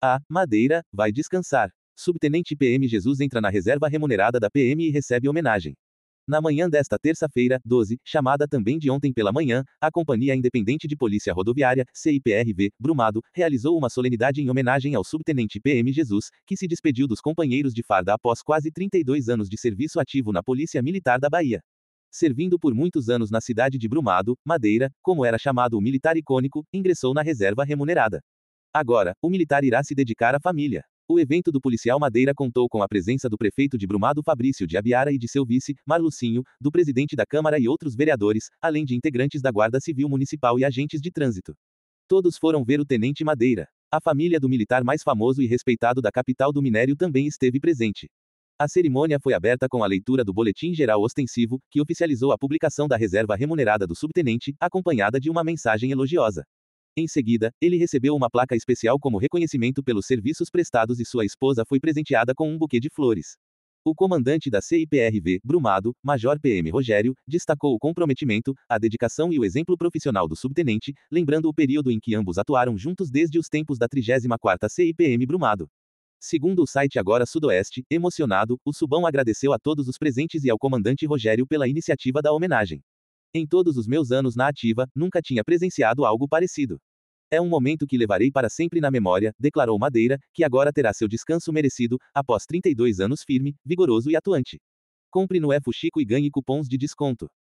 Madeira, vai descansar. Subtenente PM Jesus entra na reserva remunerada da PM e recebe homenagem. Na manhã desta terça-feira, 12, chamada também de ontem pela manhã, a Companhia Independente de Polícia Rodoviária, CIPRV, Brumado, realizou uma solenidade em homenagem ao subtenente PM Jesus, que se despediu dos companheiros de farda após quase 32 anos de serviço ativo na Polícia Militar da Bahia. Servindo por muitos anos na cidade de Brumado, Madeira, como era chamado o militar icônico, ingressou na reserva remunerada. Agora, o militar irá se dedicar à família. O evento do policial Madeira contou com a presença do prefeito de Brumado Fabrício de Abiara e de seu vice, Marlucinho, do presidente da Câmara e outros vereadores, além de integrantes da Guarda Civil Municipal e agentes de trânsito. Todos foram ver o tenente Madeira. A família do militar mais famoso e respeitado da capital do minério também esteve presente. A cerimônia foi aberta com a leitura do Boletim Geral Ostensivo, que oficializou a publicação da reserva remunerada do subtenente, acompanhada de uma mensagem elogiosa. Em seguida, ele recebeu uma placa especial como reconhecimento pelos serviços prestados e sua esposa foi presenteada com um buquê de flores. O comandante da CIPRV, Brumado, Major PM Rogério, destacou o comprometimento, a dedicação e o exemplo profissional do subtenente, lembrando o período em que ambos atuaram juntos desde os tempos da 34ª CIPM Brumado. Segundo o site Agora Sudoeste, emocionado, o Subão agradeceu a todos os presentes e ao comandante Rogério pela iniciativa da homenagem. Em todos os meus anos na ativa, nunca tinha presenciado algo parecido. É um momento que levarei para sempre na memória, declarou Madeira, que agora terá seu descanso merecido, após 32 anos firme, vigoroso e atuante. Compre no Fuxico e ganhe cupons de desconto.